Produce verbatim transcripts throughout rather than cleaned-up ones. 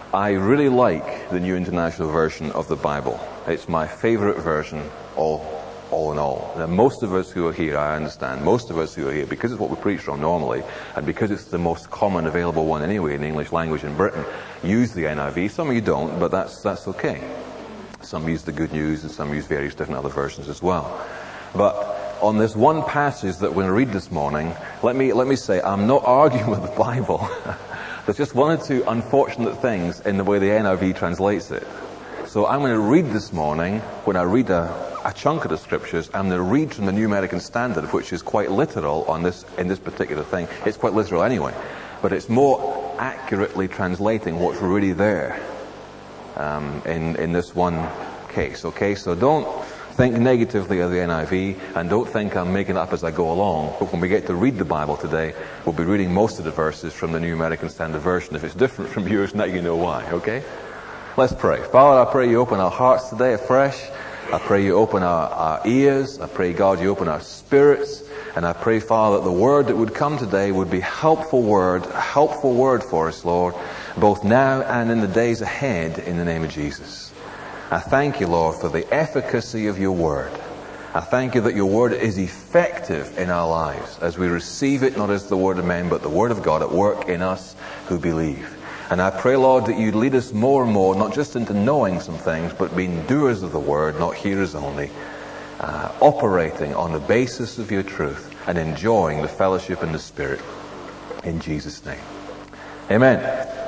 I really like the New International Version of the Bible. It's my favorite version, all, all in all. Now, most of us who are here, I understand, most of us who are here, because it's what we preach from normally, and because it's the most common available one anyway in the English language in Britain, use the N I V. Some of you don't, but that's, that's okay. Some use the Good News, and some use various different other versions as well. But on this one passage that we're going to read this morning, let me, let me say, I'm not arguing with the Bible. There's just one or two unfortunate things in the way the N I V translates it. So I'm going to read this morning, when I read a, a chunk of the scriptures, I'm going to read from the New American Standard, which is quite literal on this, in this particular thing. It's quite literal anyway, but it's more accurately translating what's really there um, in, in this one case. Okay, so don't think negatively of the N I V, and don't think I'm making it up as I go along. But when we get to read the Bible today, we'll be reading most of the verses from the New American Standard Version. If it's different from yours, now you know why, okay? Let's pray. Father, I pray you open our hearts today afresh. I pray you open our, our ears. I pray, God, you open our spirits. And I pray, Father, that the word that would come today would be a helpful word, a helpful word for us, Lord, both now and in the days ahead, in the name of Jesus. I thank you, Lord, for the efficacy of your word. I thank you that your word is effective in our lives as we receive it, not as the word of men, but the word of God at work in us who believe. And I pray, Lord, that you'd lead us more and more, not just into knowing some things, but being doers of the word, not hearers only, uh, operating on the basis of your truth and enjoying the fellowship in the Spirit. In Jesus' name. Amen.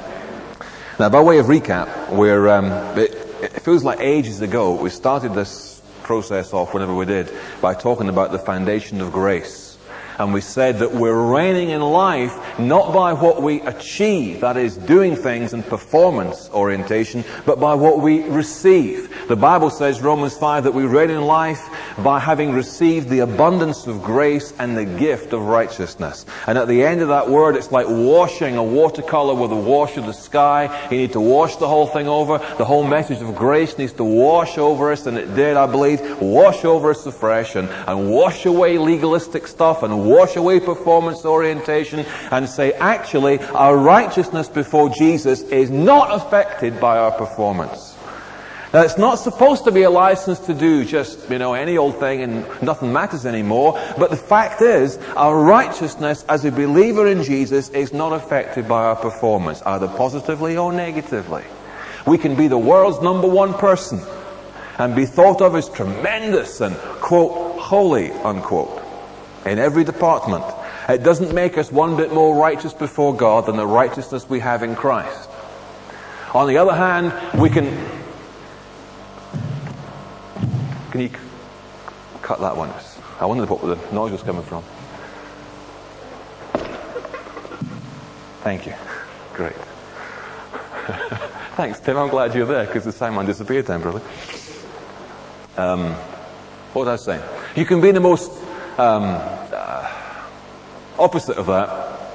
Now, by way of recap, we're... Um, it, It feels like ages ago we started this process off, whenever we did, by talking about the foundation of grace. And we said that we're reigning in life not by what we achieve, that is, doing things in performance orientation, but by what we receive. The Bible says, Romans five, that we reign in life by having received the abundance of grace and the gift of righteousness. And at the end of that word, it's like washing a watercolor with a wash of the sky. You need to wash the whole thing over. The whole message of grace needs to wash over us, and it did, I believe, wash over us afresh and, and wash away legalistic stuff and wash away performance orientation and say, actually, our righteousness before Jesus is not affected by our performance. Now, it's not supposed to be a license to do just, you know, any old thing and nothing matters anymore. But the fact is, our righteousness as a believer in Jesus is not affected by our performance, either positively or negatively. We can be the world's number one person and be thought of as tremendous and, quote, holy, unquote, in every department. It doesn't make us one bit more righteous before God than the righteousness we have in Christ. On the other hand, we can... Can you cut that one? I wondered what the noise was coming from. Thank you. Great. Thanks, Tim. I'm glad you're there because the sound disappeared temporarily. Um, what was I saying? You can be the most um, uh, opposite of that.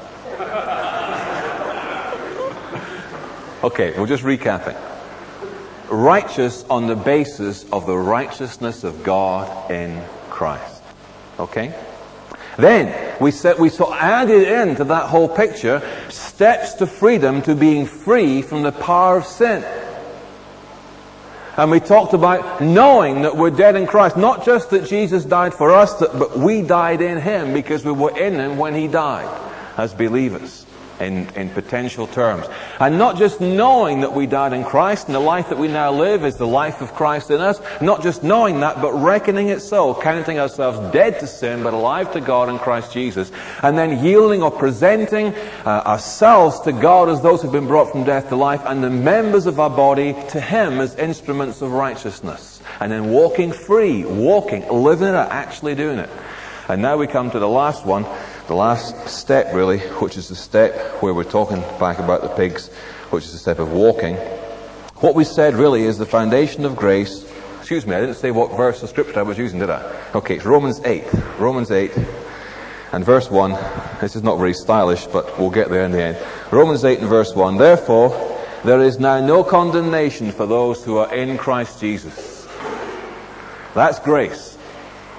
Okay, we're just recapping. Righteous on the basis of the righteousness of God in Christ. Okay? Then we said we saw added into that whole picture steps to freedom, to being free from the power of sin. And we talked about knowing that we're dead in Christ. Not just that Jesus died for us, but we died in Him because we were in Him when He died as believers. In, in potential terms. And not just knowing that we died in Christ and the life that we now live is the life of Christ in us. Not just knowing that, but reckoning it so. Counting ourselves dead to sin, but alive to God in Christ Jesus. And then yielding or presenting uh, ourselves to God as those who have been brought from death to life, and the members of our body to Him as instruments of righteousness. And then walking free, walking, living it out, actually doing it. And now we come to the last one. The last step, really, which is the step where we're talking back about the pigs, which is the step of walking. What we said, really, is the foundation of grace. Excuse me, I didn't say what verse of Scripture I was using, did I? Okay, it's Romans eight. Romans eight and verse one. This is not very stylish, but we'll get there in the end. Romans eight and verse one. Therefore, there is now no condemnation for those who are in Christ Jesus. That's grace.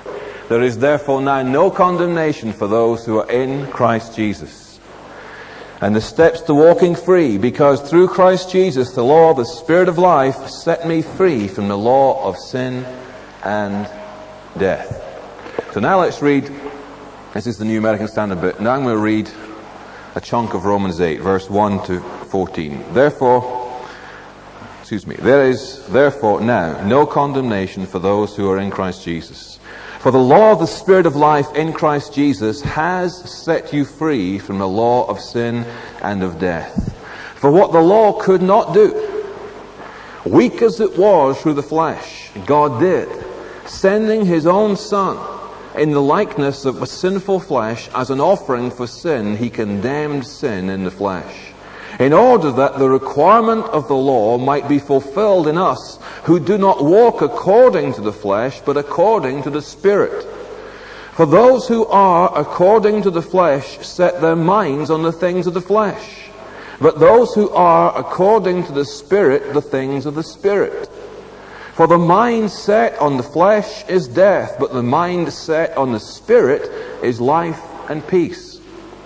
There is therefore now no condemnation for those who are in Christ Jesus. and the steps to walking free, because through Christ Jesus, the law of the Spirit of life set me free from the law of sin and death. So now let's read, this is the New American Standard bit. Now I'm going to read a chunk of Romans eight, verse one to fourteen. Therefore, excuse me, there is therefore now no condemnation for those who are in Christ Jesus. For the law of the Spirit of life in Christ Jesus has set you free from the law of sin and of death. For what the law could not do, weak as it was through the flesh, God did, sending His own Son in the likeness of a sinful flesh as an offering for sin. He condemned sin in the flesh, in order that the requirement of the law might be fulfilled in us, who do not walk according to the flesh, but according to the Spirit. For those who are according to the flesh set their minds on the things of the flesh, but those who are according to the Spirit, the things of the Spirit. For the mind set on the flesh is death, but the mind set on the Spirit is life and peace.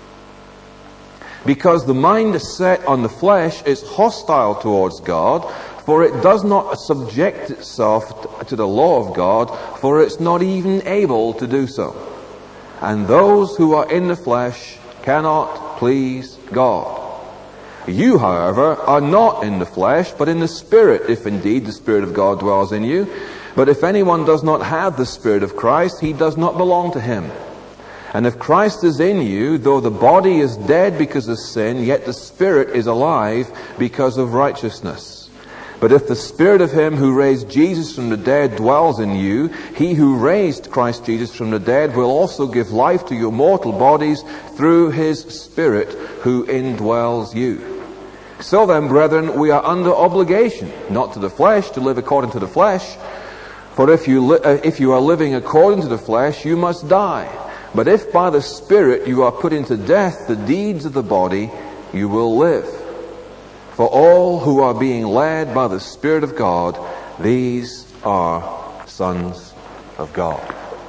Because the mind set on the flesh is hostile towards God, for it does not subject itself to the law of God, for it's not even able to do so. And those who are in the flesh cannot please God. You, however, are not in the flesh, but in the Spirit, if indeed the Spirit of God dwells in you. But if anyone does not have the Spirit of Christ, he does not belong to Him. And if Christ is in you, though the body is dead because of sin, yet the Spirit is alive because of righteousness. But if the Spirit of Him who raised Jesus from the dead dwells in you, He who raised Christ Jesus from the dead will also give life to your mortal bodies through His Spirit who indwells you. So then, brethren, we are under obligation, not to the flesh, to live according to the flesh. For if you, li- uh, if you are living according to the flesh, you must die. But if by the Spirit you are put into death the deeds of the body, you will live. For all who are being led by the Spirit of God, these are sons of God.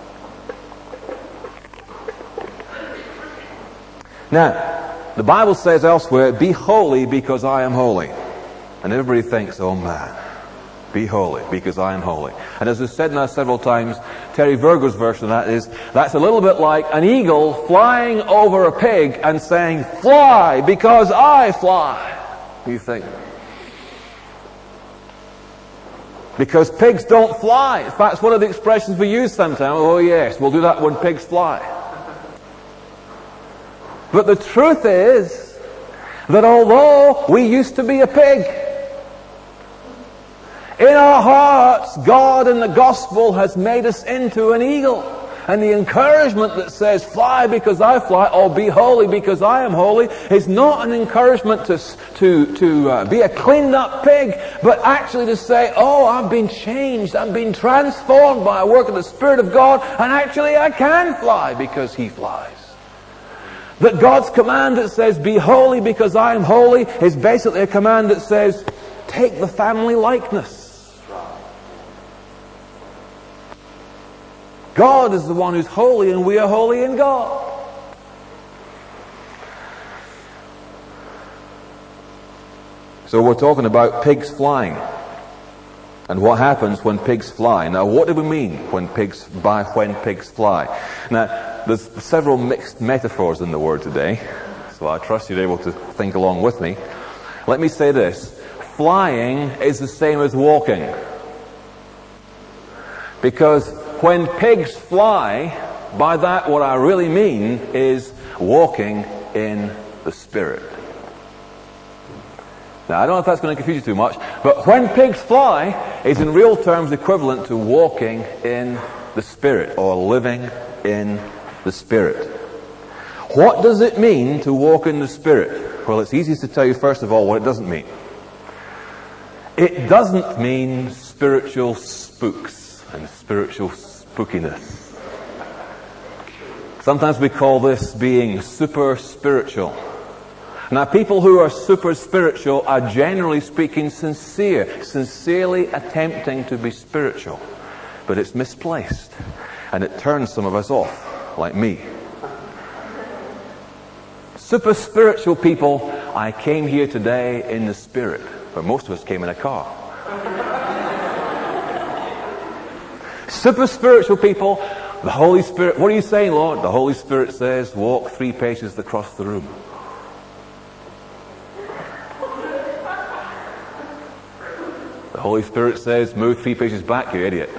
Now, the Bible says elsewhere, be holy because I am holy. And everybody thinks, oh man, be holy because I am holy. And as we've said now several times, Terry Virgo's version of that is, that's a little bit like an eagle flying over a pig and saying, fly because I fly. You think? Because pigs don't fly. In fact, it's one of the expressions we use sometimes. Oh yes, we'll do that when pigs fly. But the truth is that although we used to be a pig, in our hearts, God in the gospel has made us into an eagle. And the encouragement that says, fly because I fly, or be holy because I am holy, is not an encouragement to, to, to uh, be a cleaned up pig, but actually to say, oh, I've been changed, I've been transformed by a work of the Spirit of God, and actually I can fly because He flies. That God's command that says, be holy because I am holy, is basically a command that says, take the family likeness. God is the one who's holy, and we are holy in God. So we're talking about pigs flying, and what happens when pigs fly. Now, what do we mean when pigs by when pigs fly? Now, there's several mixed metaphors in the word today, so I trust you're able to think along with me. Let me say this: flying is the same as walking, because when pigs fly, by that what I really mean is walking in the Spirit. Now, I don't know if that's going to confuse you too much, but when pigs fly is in real terms equivalent to walking in the Spirit, or living in the Spirit. What does it mean to walk in the Spirit? Well, it's easiest to tell you first of all what it doesn't mean. It doesn't mean spiritual spooks and spiritual spookiness. Sometimes we call this being super spiritual. Now, people who are super spiritual are generally speaking sincere, sincerely attempting to be spiritual. But it's misplaced, and it turns some of us off, like me. Super spiritual people, I came here today in the Spirit. But most of us came in a car. Super spiritual people, the Holy Spirit, what are you saying, Lord? The Holy Spirit says, walk three paces across the room. The Holy Spirit says, move three paces back, you idiot.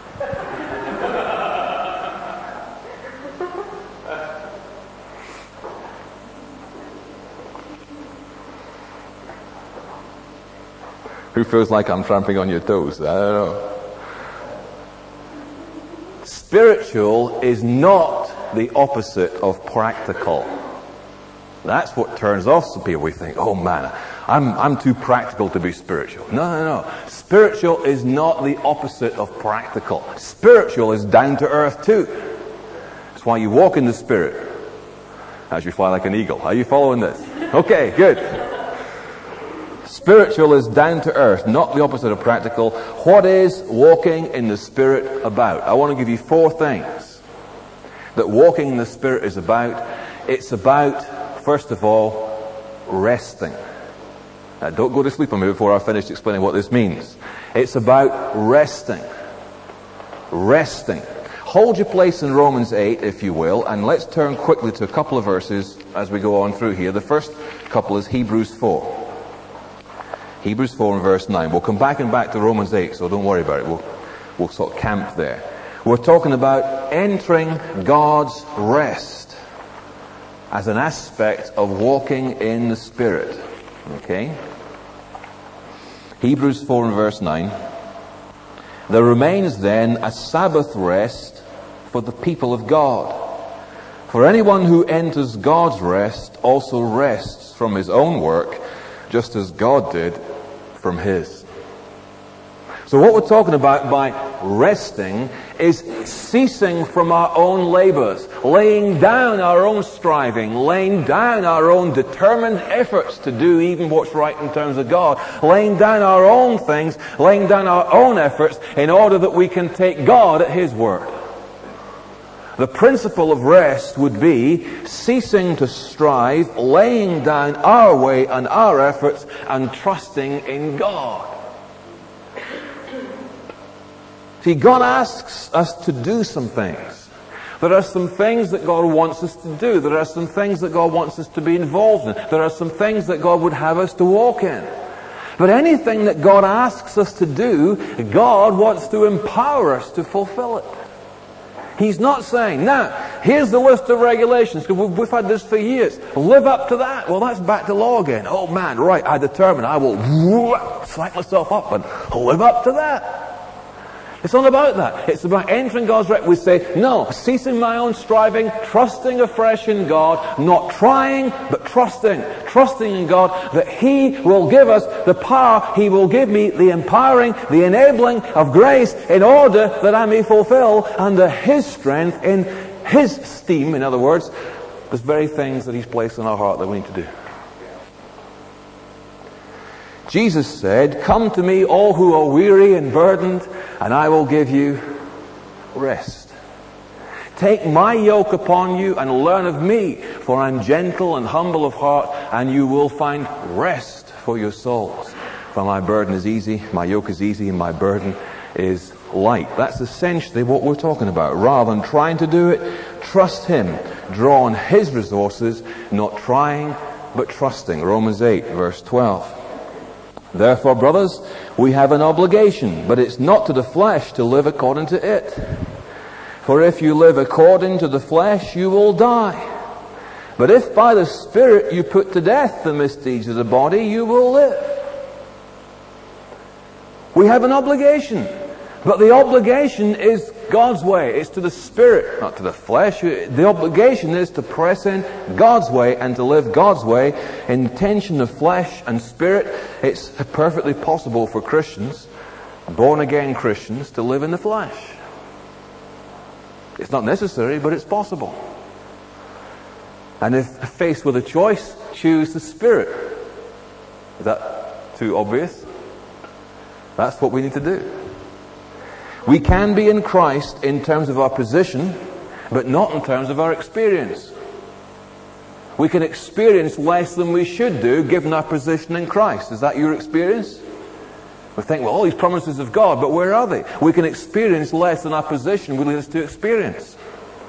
Who feels like I'm tramping on your toes? I don't know. Spiritual is not the opposite of practical. That's what turns off some people. We think, oh man, I'm, I'm too practical to be spiritual. No, no, no. Spiritual is not the opposite of practical. Spiritual is down to earth too. That's why you walk in the Spirit as you fly like an eagle. Are you following this? Okay, good. Spiritual is down to earth, not the opposite of practical. What is walking in the Spirit about? I want to give you four things that walking in the Spirit is about. It's about, first of all, resting. Now, don't go to sleep on me before I finish explaining what this means. It's about resting. Resting. Hold your place in Romans eight, if you will, and let's turn quickly to a couple of verses as we go on through here. The first couple is Hebrews four. Hebrews four and verse nine. We'll come back and back to Romans eight, so don't worry about it. We'll, we'll sort of camp there. We're talking about entering God's rest as an aspect of walking in the Spirit. Okay? Hebrews four and verse nine. There remains then a Sabbath rest for the people of God. For anyone who enters God's rest also rests from his own work, just as God did from his. So what we're talking about by resting is ceasing from our own labors, laying down our own striving, laying down our own determined efforts to do even what's right in terms of God, laying down our own things, laying down our own efforts in order that we can take God at his word. The principle of rest would be ceasing to strive, laying down our way and our efforts, and trusting in God. See, God asks us to do some things. There are some things that God wants us to do. There are some things that God wants us to be involved in. There are some things that God would have us to walk in. But anything that God asks us to do, God wants to empower us to fulfill it. He's not saying, now, here's the list of regulations, because we've, we've had this for years. Live up to that. Well, that's back to law again. Oh man, right, I determine I will psych myself up and live up to that. It's not about that. It's about entering God's rest. We say, no, ceasing my own striving, trusting afresh in God, not trying, but trusting. Trusting in God that He will give us the power, He will give me the empowering, the enabling of grace in order that I may fulfill under His strength, in His steam, in other words, those very things that He's placed in our heart that we need to do. Jesus said, come to me all who are weary and burdened, and I will give you rest. Take my yoke upon you and learn of me, for I am gentle and humble of heart, and you will find rest for your souls. For my burden is easy, my yoke is easy, and my burden is light. That's essentially what we're talking about. Rather than trying to do it, trust Him. Draw on His resources, not trying, but trusting. Romans eight, verse twelve. Therefore, brothers, we have an obligation, but it's not to the flesh to live according to it. For if you live according to the flesh, you will die. But if by the Spirit you put to death the misdeeds of the body, you will live. We have an obligation, but the obligation is God's way. It's to the Spirit, not to the flesh. The obligation is to press in God's way and to live God's way in tension of flesh and spirit. It's perfectly possible for Christians, born-again Christians, to live in the flesh. It's not necessary, but it's possible. And if faced with a choice, choose the Spirit. Is that too obvious? That's what we need to do. We can be in Christ in terms of our position, but not in terms of our experience. We can experience less than we should do given our position in Christ. Is that your experience? We think, well, all these promises of God, but where are they? We can experience less than our position will lead us to experience.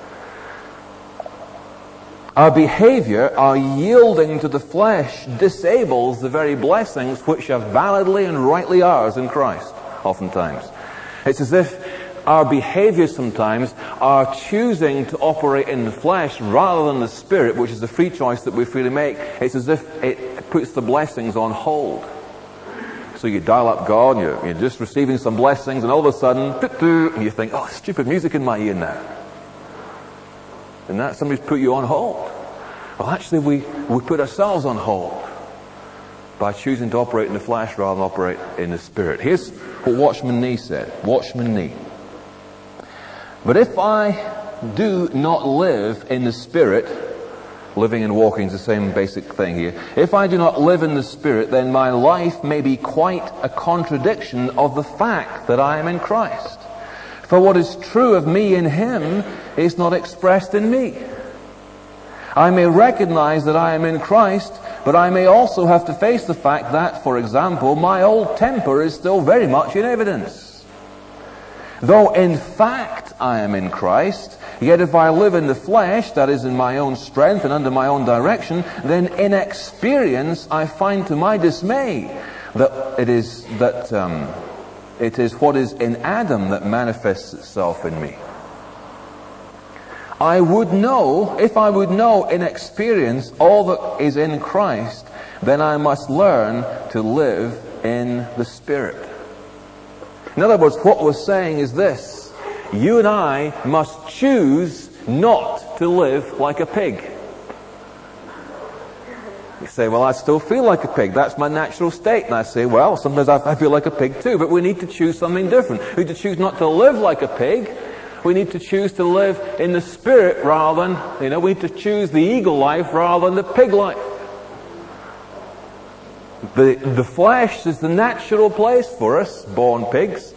Our behavior, our yielding to the flesh, disables the very blessings which are validly and rightly ours in Christ, oftentimes. It's as if our behavior sometimes are choosing to operate in the flesh rather than the Spirit, which is the free choice that we freely make. It's as if it puts the blessings on hold. So you dial up God, and you're, you're just receiving some blessings, and all of a sudden, and you think, oh, stupid music in my ear now. And that somebody's put you on hold. Well, actually, we, we put ourselves on hold by choosing to operate in the flesh rather than operate in the Spirit. Here's what Watchman Nee said. Watchman Nee. But if I do not live in the Spirit, living and walking is the same basic thing here. If I do not live in the Spirit, then my life may be quite a contradiction of the fact that I am in Christ. For what is true of me in Him is not expressed in me. I may recognize that I am in Christ, but I may also have to face the fact that, for example, my old temper is still very much in evidence. Though in fact I am in Christ, yet if I live in the flesh, that is in my own strength and under my own direction, then in experience I find to my dismay that it is that um, it is what is in Adam that manifests itself in me. I would know, if I would know in experience all that is in Christ, then I must learn to live in the Spirit. In other words, what we're saying is this: you and I must choose not to live like a pig. You say, well, I still feel like a pig. That's my natural state. And I say, well, sometimes I feel like a pig too. But we need to choose something different. We need to choose not to live like a pig. We need to choose to live in the Spirit rather than, you know, we need to choose the eagle life rather than the pig life. The, the flesh is the natural place for us, born pigs.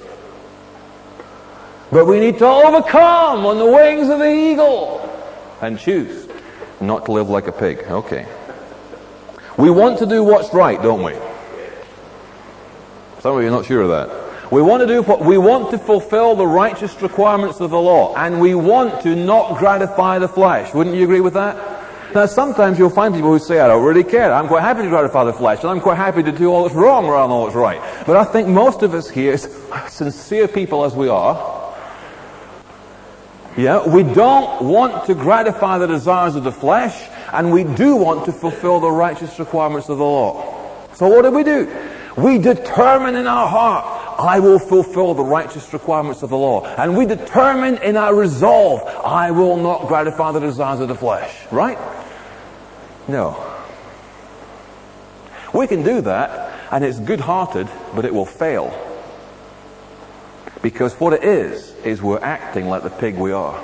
But we need to overcome on the wings of the eagle and choose not to live like a pig. Okay. We want to do what's right, don't we? Some of you are not sure of that. We want to do what we want to fulfill the righteous requirements of the law, and we want to not gratify the flesh. Wouldn't you agree with that? Now, sometimes you'll find people who say, I don't really care. I'm quite happy to gratify the flesh, and I'm quite happy to do all that's wrong rather than all that's right. But I think most of us here, sincere people as we are, yeah, we don't want to gratify the desires of the flesh, and we do want to fulfill the righteous requirements of the law. So what do we do? We determine in our heart, I will fulfill the righteous requirements of the law. And we determine in our resolve, I will not gratify the desires of the flesh. Right? No. We can do that, and it's good-hearted, but it will fail. Because what it is, is we're acting like the pig we are.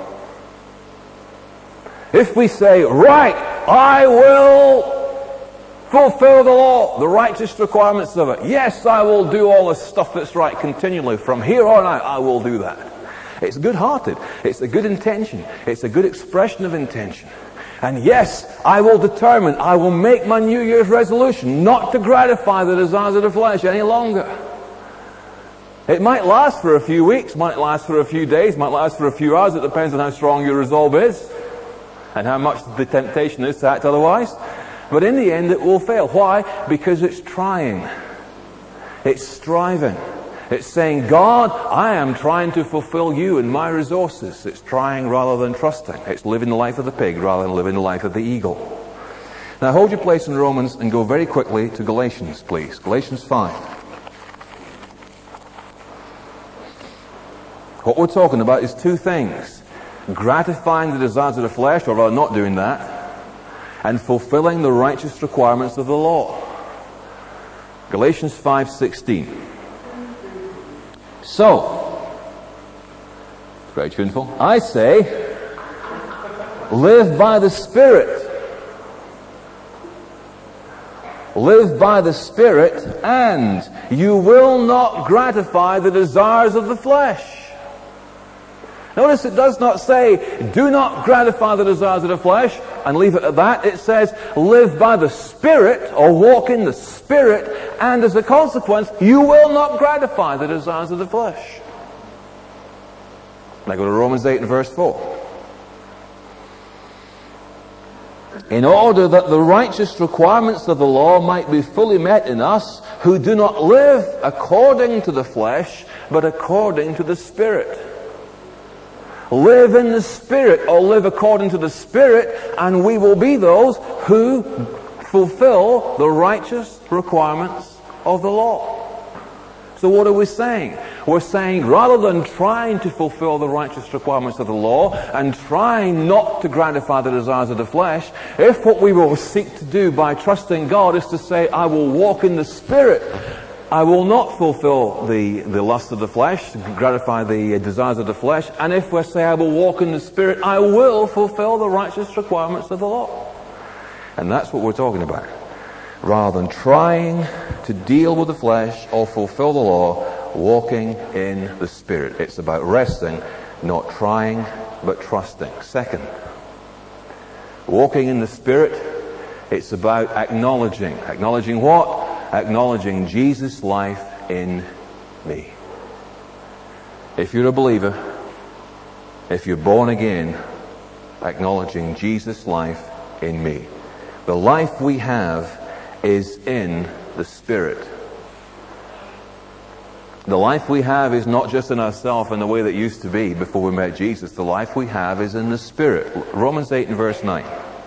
If we say, right, I will fulfill the law, the righteous requirements of it. Yes, I will do all the stuff that's right continually. From here on out, I will do that. It's good-hearted. It's a good intention. It's a good expression of intention. And yes, I will determine, I will make my New Year's resolution not to gratify the desires of the flesh any longer. It might last for a few weeks, might last for a few days, might last for a few hours. It depends on how strong your resolve is and how much the temptation is to act otherwise. But in the end, it will fail. Why? Because it's trying. It's striving. It's saying, God, I am trying to fulfill you and my resources. It's trying rather than trusting. It's living the life of the pig rather than living the life of the eagle. Now hold your place in Romans and go very quickly to Galatians, please. Galatians five. What we're talking about is two things. Gratifying the desires of the flesh, or rather not doing that, and fulfilling the righteous requirements of the law. Galatians five sixteen. So, it's very tuneful. I say, live by the Spirit. Live by the Spirit, and you will not gratify the desires of the flesh. Notice it does not say, do not gratify the desires of the flesh, and leave it at that. It says, live by the Spirit, or walk in the Spirit, and as a consequence, you will not gratify the desires of the flesh. Now go to Romans eight and verse four. In order that the righteous requirements of the law might be fully met in us, who do not live according to the flesh, but according to the Spirit. Live in the Spirit, or live according to the Spirit, and we will be those who fulfill the righteous requirements of the law. So what are we saying? We're saying rather than trying to fulfill the righteous requirements of the law and trying not to gratify the desires of the flesh, if what we will seek to do by trusting God is to say, I will walk in the Spirit, I will not fulfill the, the lust of the flesh, gratify the desires of the flesh, and if we say I will walk in the Spirit, I will fulfill the righteous requirements of the law. And that's what we're talking about. Rather than trying to deal with the flesh or fulfill the law, walking in the Spirit. It's about resting, not trying, but trusting. Second, walking in the Spirit, it's about acknowledging. Acknowledging what? Acknowledging Jesus' life in me. If you're a believer, if you're born again, acknowledging Jesus' life in me. The life we have is in the Spirit. The life we have is not just in ourselves in the way that it used to be before we met Jesus. The life we have is in the Spirit. Romans eight and verse nine.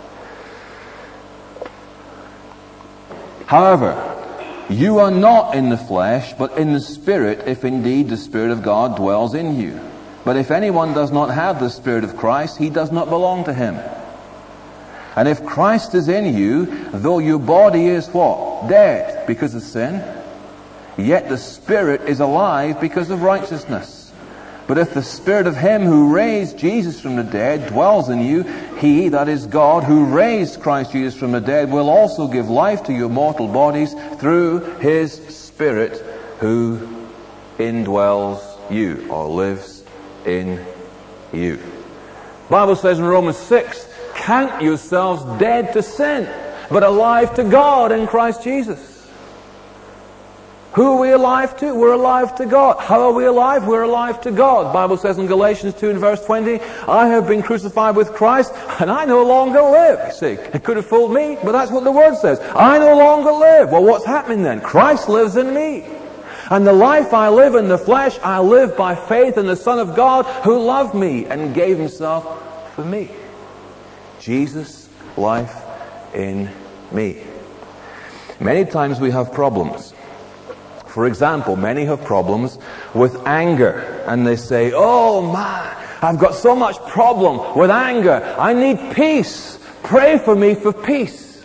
However, you are not in the flesh, but in the Spirit, if indeed the Spirit of God dwells in you. But if anyone does not have the Spirit of Christ, he does not belong to him. And if Christ is in you, though your body is what? Dead because of sin, yet the Spirit is alive because of righteousness. But if the Spirit of Him who raised Jesus from the dead dwells in you, He, that is God, who raised Christ Jesus from the dead, will also give life to your mortal bodies through His Spirit who indwells you, or lives in you. The Bible says in Romans six, count yourselves dead to sin, but alive to God in Christ Jesus. Who are we alive to? We're alive to God. How are we alive? We're alive to God. The Bible says in Galatians two and verse twenty, I have been crucified with Christ, and I no longer live. You see, it could have fooled me, but that's what the Word says. I no longer live. Well, what's happening then? Christ lives in me. And the life I live in the flesh, I live by faith in the Son of God who loved me and gave Himself for me. Jesus' life in me. Many times we have problems. For example, many have problems with anger. And they say, oh man, I've got so much problem with anger. I need peace. Pray for me for peace.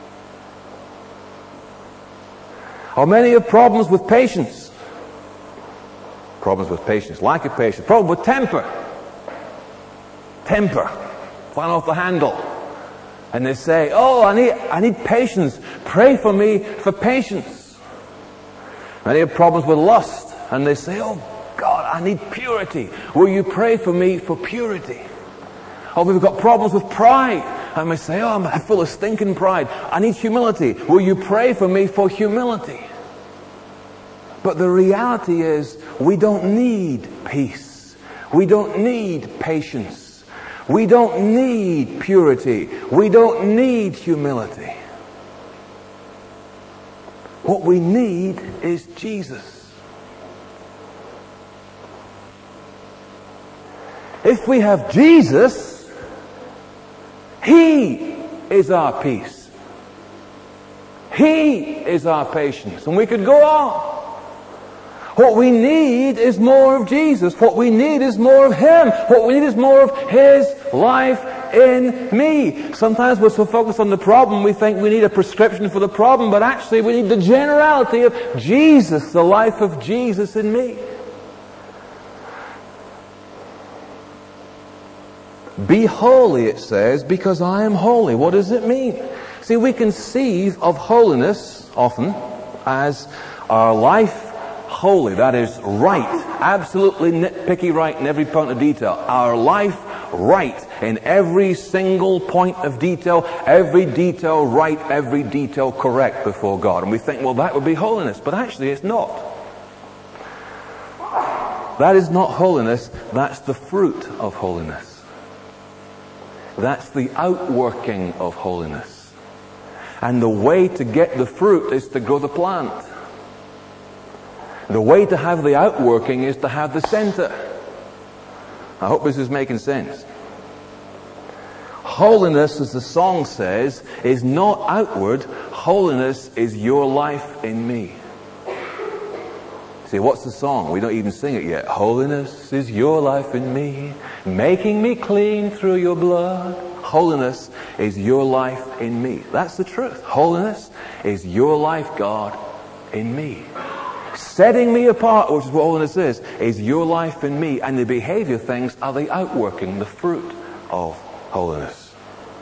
Or many have problems with patience. Problems with patience, lack of patience. Problem with temper. Temper. Flying off the handle. And they say, oh, I need, I need patience. Pray for me for patience. Many have problems with lust. And they say, oh, God, I need purity. Will you pray for me for purity? Or we've got problems with pride. And we say, oh, I'm full of stinking pride. I need humility. Will you pray for me for humility? But the reality is, we don't need peace. We don't need patience. We don't need purity. We don't need humility. What we need is Jesus. If we have Jesus, He is our peace. He is our patience. And we could go on. What we need is more of Jesus. What we need is more of Him. What we need is more of His life in me. Sometimes we're so focused on the problem, we think we need a prescription for the problem, but actually we need the generality of Jesus, the life of Jesus in me. Be holy, it says, because I am holy. What does it mean? See, we conceive of holiness often as our life holy, that is right, absolutely nitpicky right in every point of detail. Our life right in every single point of detail, every detail right, every detail correct before God. And we think, well, that would be holiness, but actually it's not. That is not holiness, that's the fruit of holiness. That's the outworking of holiness. And the way to get the fruit is to grow the plant. The way to have the outworking is to have the center. I hope this is making sense. Holiness, as the song says, is not outward. Holiness is your life in me. See, what's the song? We don't even sing it yet. Holiness is your life in me, making me clean through your blood. Holiness is your life in me. That's the truth. Holiness is your life, God, in me. Setting me apart, which is what holiness is, is your life in me. And the behavior things are the outworking, the fruit of holiness.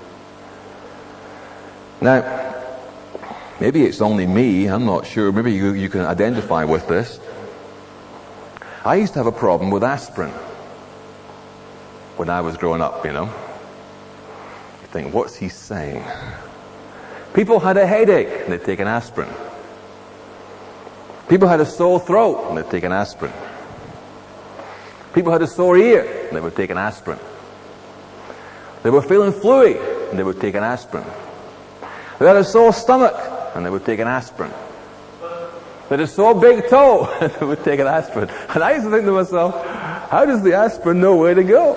Now, maybe it's only me, I'm not sure. Maybe you, you can identify with this. I used to have a problem with aspirin when I was growing up, you know. You think, what's he saying? People had a headache and they'd take an aspirin. People had a sore throat and they'd take an aspirin. People had a sore ear and they would take an aspirin. They were feeling fluey and they would take an aspirin. They had a sore stomach and they would take an aspirin. They had a sore big toe and they would take an aspirin. And I used to think to myself, how does the aspirin know where to go?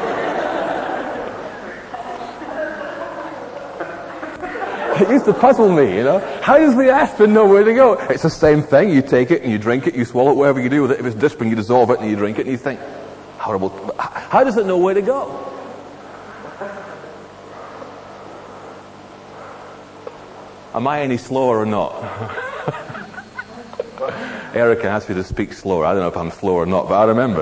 It used to puzzle me, you know. How does the aspirin know where to go? It's the same thing. You take it and you drink it, you swallow it, whatever you do with it. If it's aspirin, you dissolve it and you drink it and you think, horrible. How does it know where to go? Am I any slower or not? Erica asked me to speak slower. I don't know if I'm slow or not, but I remembered.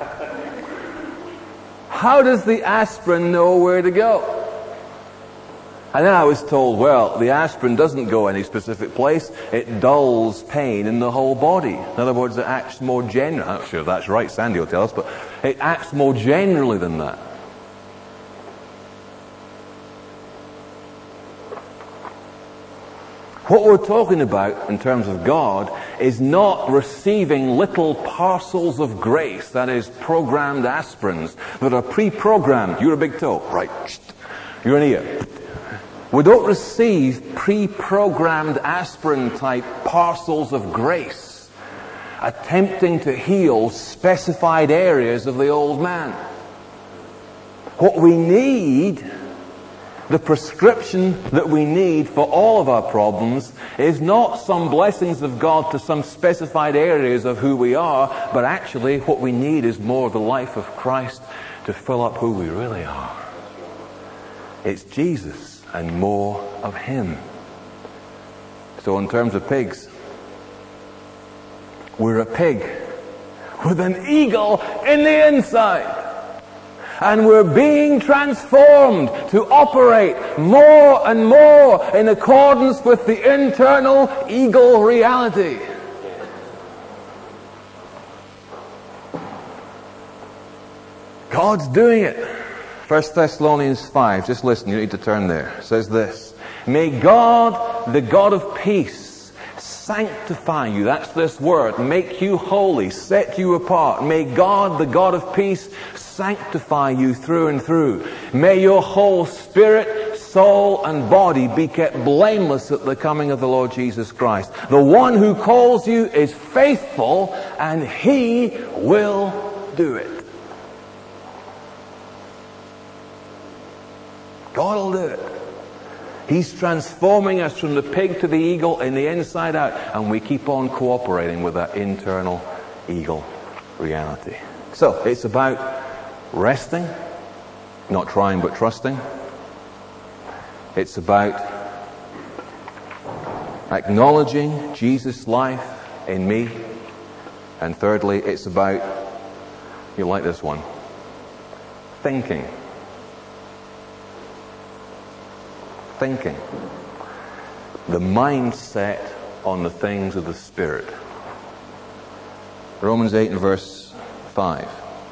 How does the aspirin know where to go? And then I was told, well, the aspirin doesn't go any specific place. It dulls pain in the whole body. In other words, it acts more generally. I'm not sure if that's right, Sandy will tell us, but it acts more generally than that. What we're talking about in terms of God is not receiving little parcels of grace, that is, programmed aspirins that are pre-programmed. You're a big toe, right? You're an ear. We don't receive pre-programmed aspirin-type parcels of grace attempting to heal specified areas of the old man. What we need, the prescription that we need for all of our problems, is not some blessings of God to some specified areas of who we are, but actually what we need is more of the life of Christ to fill up who we really are. It's Jesus and more of Him. So in terms of pigs, we're a pig with an eagle in the inside. And we're being transformed to operate more and more in accordance with the internal eagle reality. God's doing it. First Thessalonians five, just listen, you need to turn there. It says this: may God, the God of peace, sanctify you. That's this word. Make you holy, set you apart. May God, the God of peace, sanctify you through and through. May your whole spirit, soul, and body be kept blameless at the coming of the Lord Jesus Christ. The one who calls you is faithful, and He will do it. God will do it. He's transforming us from the pig to the eagle in the inside out, and we keep on cooperating with that internal eagle reality. So, it's about resting, not trying but trusting. It's about acknowledging Jesus' life in me. And thirdly, it's about, you like this one, thinking. Thinking. The mindset on the things of the Spirit. Romans eight and verse five.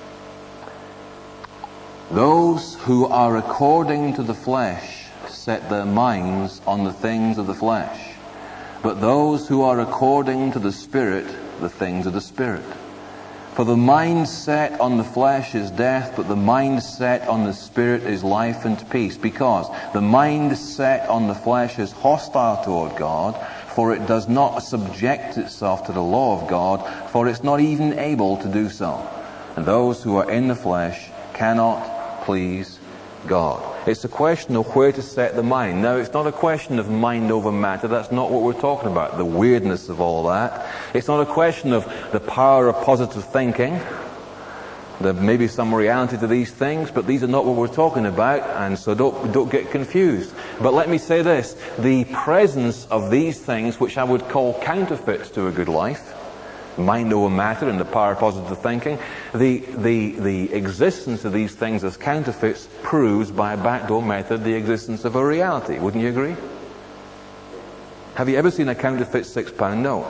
Those who are according to the flesh set their minds on the things of the flesh, but those who are according to the Spirit, the things of the Spirit. For the mind set on the flesh is death, but the mind set on the Spirit is life and peace. Because the mind set on the flesh is hostile toward God, for it does not subject itself to the law of God, for it's not even able to do so. And those who are in the flesh cannot please God. It's a question of where to set the mind. Now, it's not a question of mind over matter. That's not what we're talking about, the weirdness of all that. It's not a question of the power of positive thinking. There may be some reality to these things, but these are not what we're talking about, and so don't, don't get confused. But let me say this. The presence of these things, which I would call counterfeits to a good life, mind over matter and the power of positive thinking, the, the, the existence of these things as counterfeits proves by a backdoor method the existence of a reality. Wouldn't you agree? Have you ever seen a counterfeit six pound note?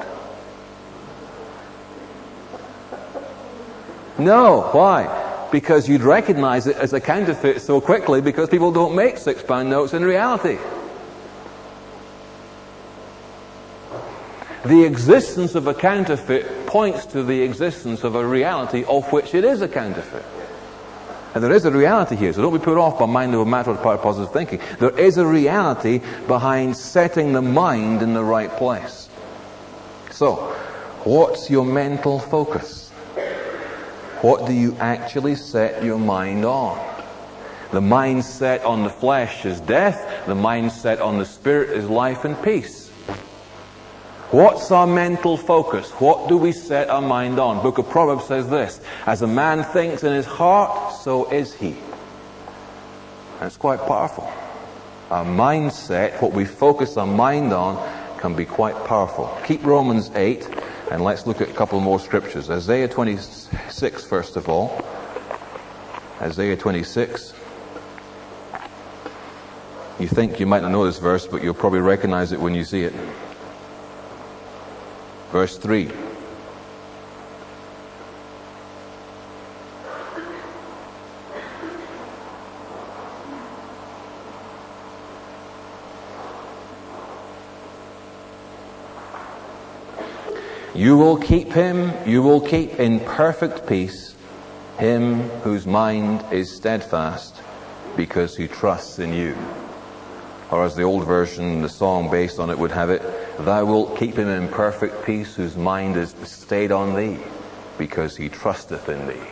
No. Why? Because you'd recognize it as a counterfeit so quickly, because people don't make six pound notes in reality. The existence of a counterfeit points to the existence of a reality of which it is a counterfeit. And there is a reality here, so don't be put off by mind over matter or power of positive thinking. There is a reality behind setting the mind in the right place. So, what's your mental focus? What do you actually set your mind on? The mind set on the flesh is death. The mind set on the Spirit is life and peace. What's our mental focus? What do we set our mind on? Book of Proverbs says this: as a man thinks in his heart, so is he. And it's quite powerful. Our mindset, what we focus our mind on, can be quite powerful. Keep Romans eight, and let's look at a couple more scriptures. Isaiah twenty-six, first of all. Isaiah twenty-six. You think you might not know this verse, but you'll probably recognize it when you see it. Verse three. You will keep him, you will keep in perfect peace him whose mind is steadfast, because he trusts in you. Or as the old version, the song based on it would have it, thou wilt keep him in perfect peace whose mind is stayed on thee, because he trusteth in thee.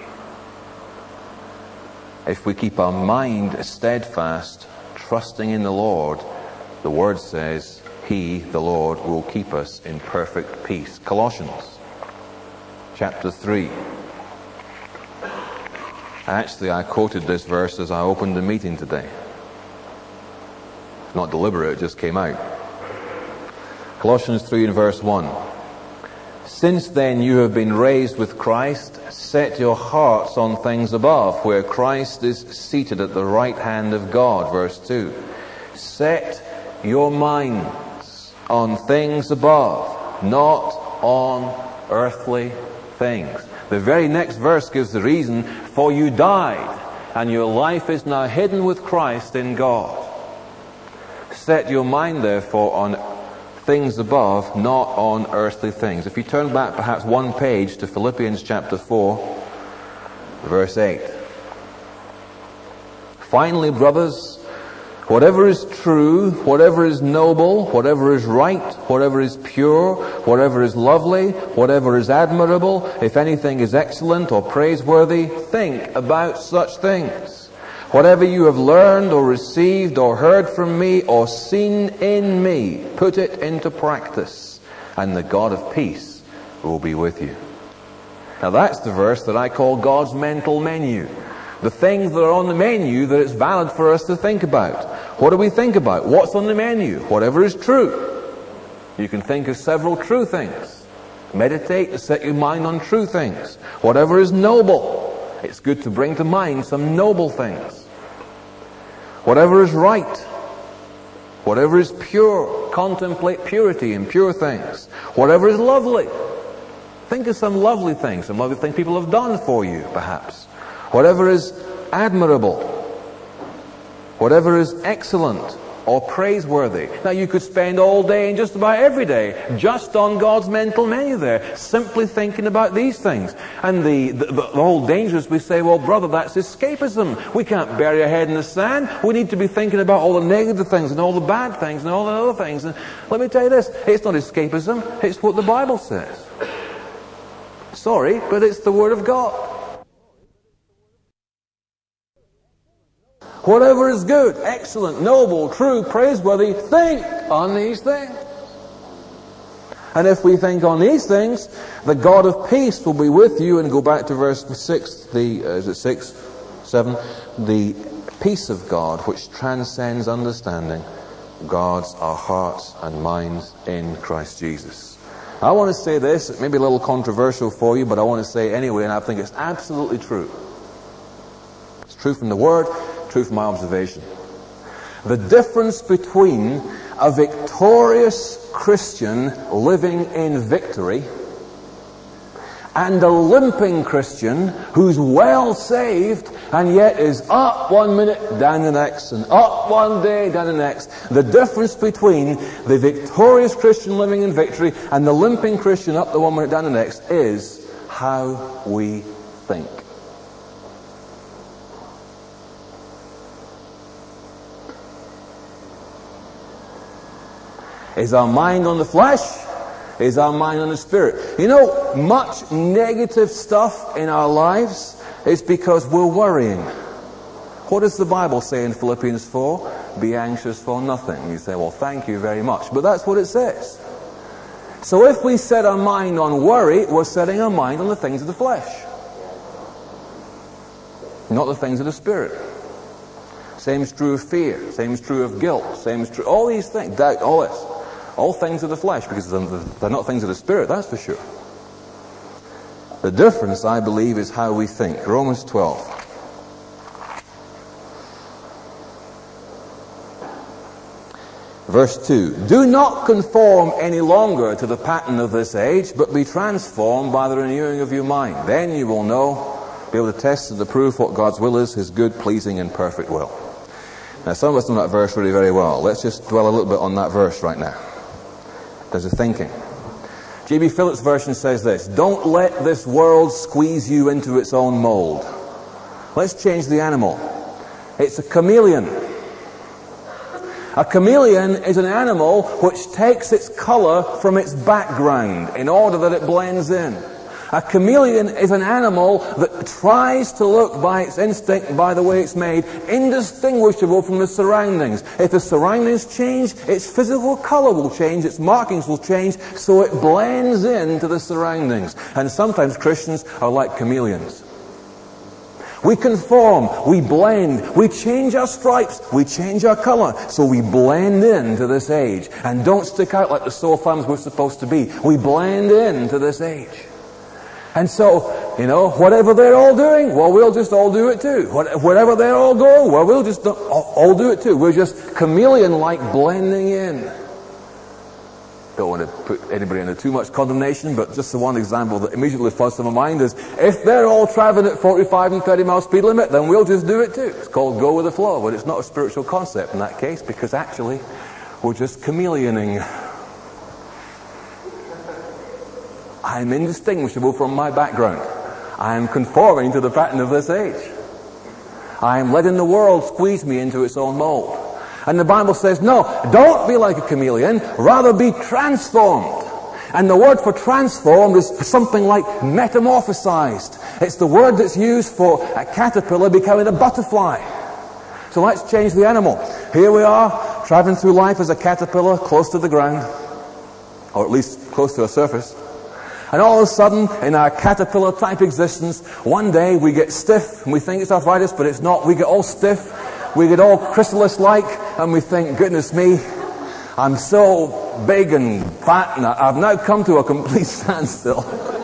If we keep our mind steadfast, trusting in the Lord, the Word says, He, the Lord, will keep us in perfect peace. Colossians chapter three. Actually, I quoted this verse as I opened the meeting today. Not deliberate, it just came out. Colossians three and verse one. Since then you have been raised with Christ, set your hearts on things above, where Christ is seated at the right hand of God. Verse two. Set your minds on things above, not on earthly things. The very next verse gives the reason, for you died, and your life is now hidden with Christ in God. Set your mind, therefore, on things above, not on earthly things. If you turn back perhaps one page to Philippians chapter four, verse eight. Finally, brothers, whatever is true, whatever is noble, whatever is right, whatever is pure, whatever is lovely, whatever is admirable, if anything is excellent or praiseworthy, think about such things. Whatever you have learned or received or heard from me or seen in me, put it into practice, and the God of peace will be with you. Now that's the verse that I call God's mental menu. The things that are on the menu that it's valid for us to think about. What do we think about? What's on the menu? Whatever is true. You can think of several true things. Meditate to set your mind on true things. Whatever is noble. It's good to bring to mind some noble things. Whatever is right. Whatever is pure. Contemplate purity and pure things. Whatever is lovely. Think of some lovely things, some lovely things people have done for you, perhaps. Whatever is admirable, whatever is excellent or praiseworthy. Now, you could spend all day and just about every day just on God's mental menu there, simply thinking about these things. And the, the, the whole danger is we say, well, brother, that's escapism. We can't bury our head in the sand. We need to be thinking about all the negative things and all the bad things and all the other things. And let me tell you this, it's not escapism, it's what the Bible says. Sorry, but it's the Word of God. Whatever is good, excellent, noble, true, praiseworthy, think on these things. And if we think on these things, the God of peace will be with you. And go back to verse six, the, uh, is it six, seven? The peace of God, which transcends understanding, guards our hearts and minds in Christ Jesus. I want to say this, it may be a little controversial for you, but I want to say it anyway, and I think it's absolutely true. It's true from the Word, true from my observation. The difference between a victorious Christian living in victory and a limping Christian who's well saved and yet is up one minute, down the next, and up one day, down the next. The difference between the victorious Christian living in victory and the limping Christian up the one minute, down the next is how we think. Is our mind on the flesh? Is our mind on the Spirit? You know, much negative stuff in our lives is because we're worrying. What does the Bible say in Philippians four? Be anxious for nothing. You say, well, thank you very much. But that's what it says. So if we set our mind on worry, we're setting our mind on the things of the flesh, not the things of the Spirit. Same is true of fear. Same is true of guilt. Same is true. All these things, doubt, all this. All things of the flesh, because they're not things of the Spirit, that's for sure. The difference, I believe, is how we think. Romans twelve. Verse two. Do not conform any longer to the pattern of this age, but be transformed by the renewing of your mind. Then you will know, be able to test and approve what God's will is, His good, pleasing, and perfect will. Now, some of us know that verse really very well. Let's just dwell a little bit on that verse right now. There's a thinking. J B Phillips' version says this: don't let this world squeeze you into its own mold. Let's change the animal. It's a chameleon. A chameleon is an animal which takes its color from its background in order that it blends in. A chameleon is an animal that tries to look by its instinct, by the way it's made, indistinguishable from the surroundings. If the surroundings change, its physical color will change, its markings will change, so it blends into the surroundings. And sometimes Christians are like chameleons. We conform, we blend, we change our stripes, we change our color, so we blend into this age. And don't stick out like the sore thumbs we're supposed to be. We blend into this age. And so, you know, whatever they're all doing, well, we'll just all do it too. Whatever they're all going, well, we'll just all do it too. We're just chameleon-like blending in. Don't want to put anybody into too much condemnation, but just the one example that immediately flashed to my mind is, if they're all traveling at forty-five and thirty mile speed limit, then we'll just do it too. It's called go with the flow, but it's not a spiritual concept in that case, because actually, we're just chameleoning. I am indistinguishable from my background. I am conforming to the pattern of this age. I am letting the world squeeze me into its own mold. And the Bible says, no, don't be like a chameleon, rather be transformed. And the word for transformed is something like metamorphosized. It's the word that's used for a caterpillar becoming a butterfly. So let's change the animal. Here we are, traveling through life as a caterpillar, close to the ground, or at least close to a surface. And all of a sudden, in our caterpillar-type existence, one day we get stiff, and we think it's arthritis, but it's not. We get all stiff, we get all chrysalis-like, and we think, goodness me, I'm so big and fat, and I've now come to a complete standstill.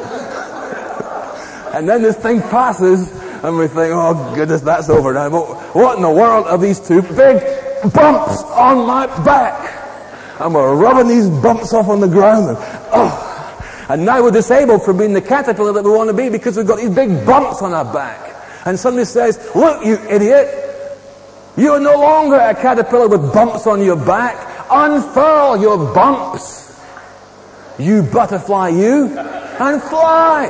And then this thing passes, and we think, oh goodness, that's over now. But what in the world are these two big bumps on my back? And we're rubbing these bumps off on the ground, and oh. And now we're disabled from being the caterpillar that we want to be because we've got these big bumps on our back. And somebody says, look, you idiot, you are no longer a caterpillar with bumps on your back. Unfurl your bumps, you butterfly, you, and fly.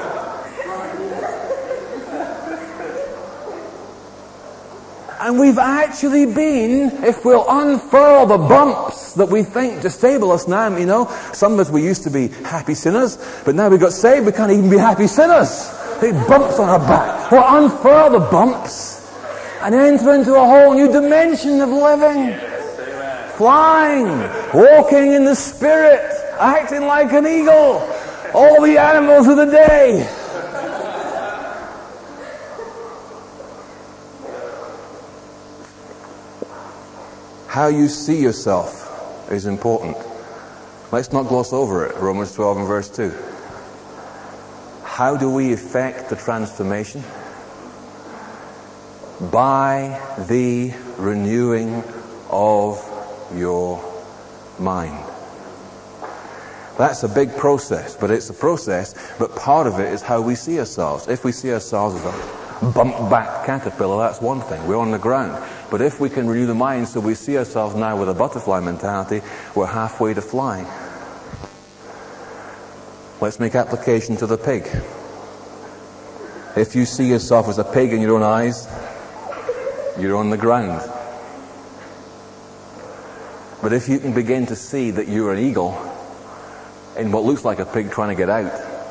And we've actually been, if we'll unfurl the bumps that we think disable us now, you know, some of us, we used to be happy sinners, but now we got saved, we can't even be happy sinners. Big bumps on our back. Well, unfurl the bumps and enter into a whole new dimension of living. Flying, walking in the Spirit, acting like an eagle. All the animals of the day. How you see yourself is important. Let's not gloss over it. Romans twelve and verse two. How do we effect the transformation? By the renewing of your mind. That's a big process, but it's a process, but part of it is how we see ourselves. If we see ourselves as a bump-backed caterpillar, that's one thing. We're on the ground. But if we can renew the mind so we see ourselves now with a butterfly mentality, we're halfway to flying. Let's make application to the pig. If you see yourself as a pig in your own eyes, you're on the ground. But if you can begin to see that you're an eagle in what looks like a pig trying to get out,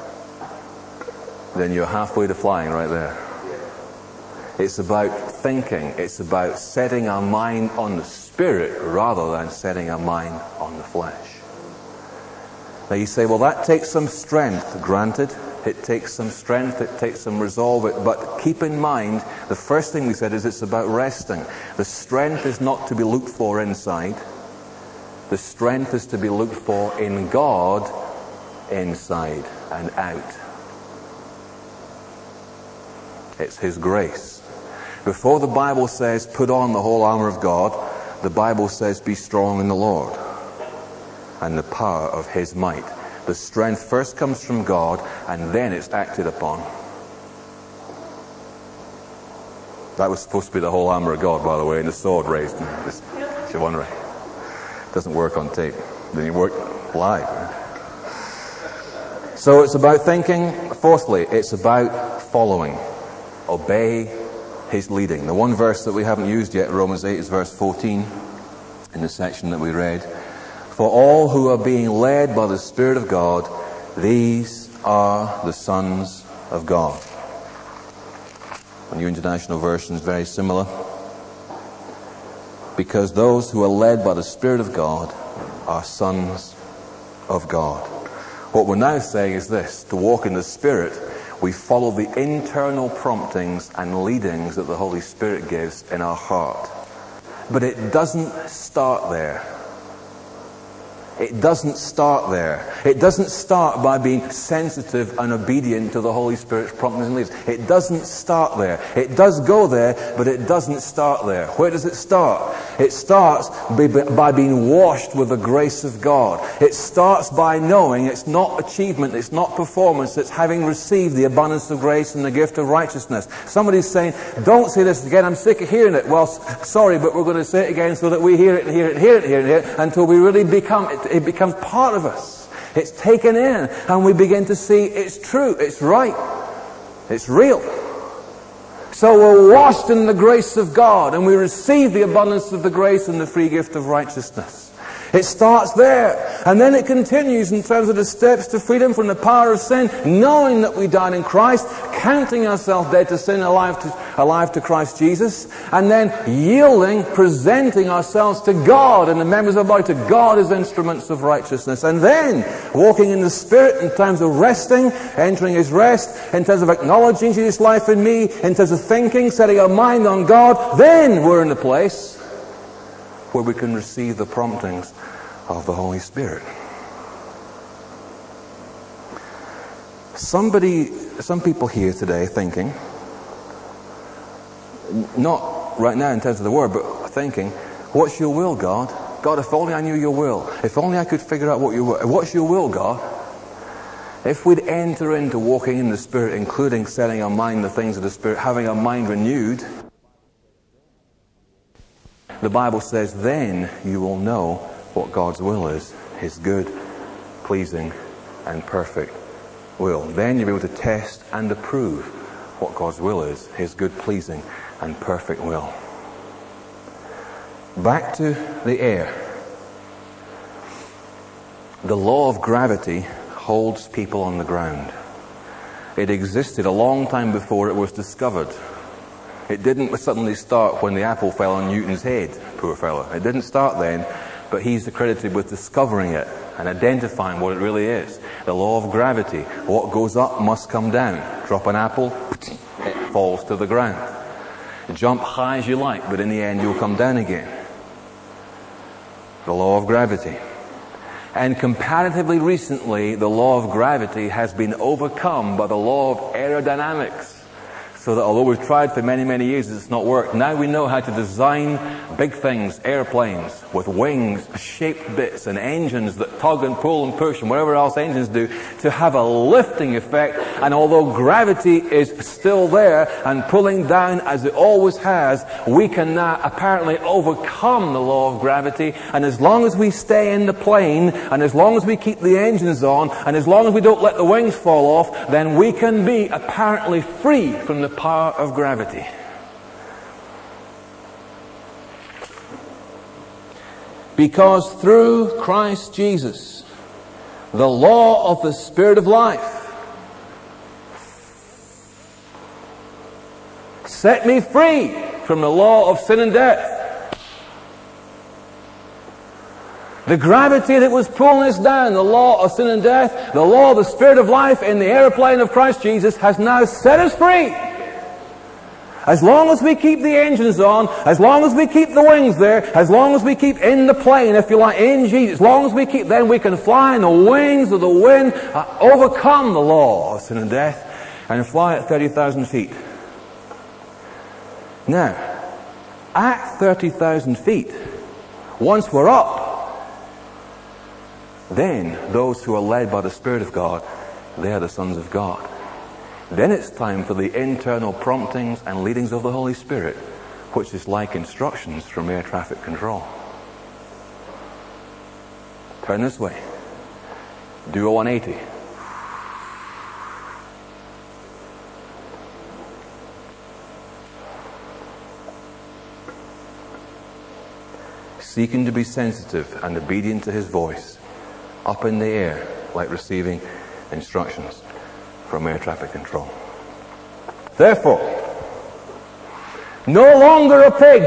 then you're halfway to flying right there. It's about thinking. It's about setting our mind on the Spirit rather than setting our mind on the flesh. Now you say, well, that takes some strength. Granted, it takes some strength, it takes some resolve. But keep in mind, the first thing we said is it's about resting. The strength is not to be looked for inside. The strength is to be looked for in God, inside and out. It's His grace. Before the Bible says, put on the whole armor of God, the Bible says, be strong in the Lord and the power of His might. The strength first comes from God, and then it's acted upon. That was supposed to be the whole armor of God, by the way, and the sword raised. Just, if you're wondering. It doesn't work on tape. It doesn't work live. So it's about thinking. Fourthly, it's about following. Obey His leading. The one verse that we haven't used yet, Romans eight, is verse fourteen in the section that we read. For all who are being led by the Spirit of God, these are the sons of God. The New International Version is very similar. Because those who are led by the Spirit of God are sons of God. What we're now saying is this: to walk in the Spirit, we follow the internal promptings and leadings that the Holy Spirit gives in our heart. But it doesn't start there. It doesn't start there. It doesn't start by being sensitive and obedient to the Holy Spirit's promptings and leadings. It doesn't start there. It does go there, but it doesn't start there. Where does it start? It starts by being washed with the grace of God. It starts by knowing it's not achievement, it's not performance, it's having received the abundance of grace and the gift of righteousness. Somebody's saying, don't say this again, I'm sick of hearing it. Well, sorry, but we're going to say it again so that we hear it and hear it and hear it and hear it, and hear it until we really become it. It becomes part of us. It's taken in, and we begin to see it's true, it's right, it's real. So we're washed in the grace of God, and we receive the abundance of the grace and the free gift of righteousness. It starts there, and then it continues in terms of the steps to freedom from the power of sin, knowing that we died in Christ, counting ourselves dead to sin, alive to, alive to Christ Jesus, and then yielding, presenting ourselves to God and the members of our body to God as instruments of righteousness, and then walking in the Spirit in terms of resting, entering His rest, in terms of acknowledging Jesus' life in me, in terms of thinking, setting our mind on God. Then we're in the place where we can receive the promptings of the Holy Spirit. Somebody, some people here today thinking, not right now in terms of the word, but thinking, what's your will, God? God, if only I knew your will. If only I could figure out what your will. What's your will, God? If we'd enter into walking in the Spirit, including setting our mind the things of the Spirit, having our mind renewed, the Bible says, then you will know what God's will is, His good, pleasing, and perfect will. Then you'll be able to test and approve what God's will is, His good, pleasing, and perfect will. Back to the air. The law of gravity holds people on the ground. It existed a long time before it was discovered. It didn't suddenly start when the apple fell on Newton's head, poor fellow. It didn't start then, but he's accredited with discovering it and identifying what it really is. The law of gravity. What goes up must come down. Drop an apple, it falls to the ground. Jump high as you like, but in the end you'll come down again. The law of gravity. And comparatively recently, the law of gravity has been overcome by the law of aerodynamics. So that although we've tried for many, many years, it's not worked. Now we know how to design big things, airplanes, with wings, shaped bits, and engines that tug and pull and push, and whatever else engines do, to have a lifting effect. And although gravity is still there and pulling down as it always has, we can now apparently overcome the law of gravity. And as long as we stay in the plane, and as long as we keep the engines on, and as long as we don't let the wings fall off, then we can be apparently free from the power of gravity. Because through Christ Jesus, the law of the Spirit of life set me free from the law of sin and death. The gravity that was pulling us down, the law of sin and death, the law of the Spirit of life in the airplane of Christ Jesus has now set us free. As long as we keep the engines on, as long as we keep the wings there, as long as we keep in the plane, if you like, in Jesus, as long as we keep, then we can fly in the wings of the wind, uh, overcome the law of sin and death, and fly at thirty thousand feet. Now, at thirty thousand feet, once we're up, then those who are led by the Spirit of God, they are the sons of God. Then it's time for the internal promptings and leadings of the Holy Spirit, which is like instructions from air traffic control. Turn this way. Do a one eighty. Seeking to be sensitive and obedient to His voice, up in the air, like receiving instructions from air traffic control. Therefore, no longer a pig.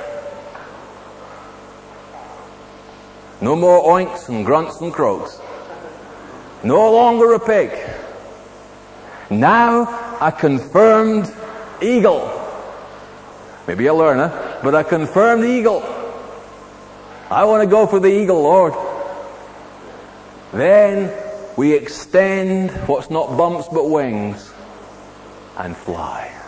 No more oinks and grunts and croaks. No longer a pig. Now a confirmed eagle. Maybe a learner, but a confirmed eagle. I want to go for the eagle, Lord. Then we extend what's not bumps but wings and fly.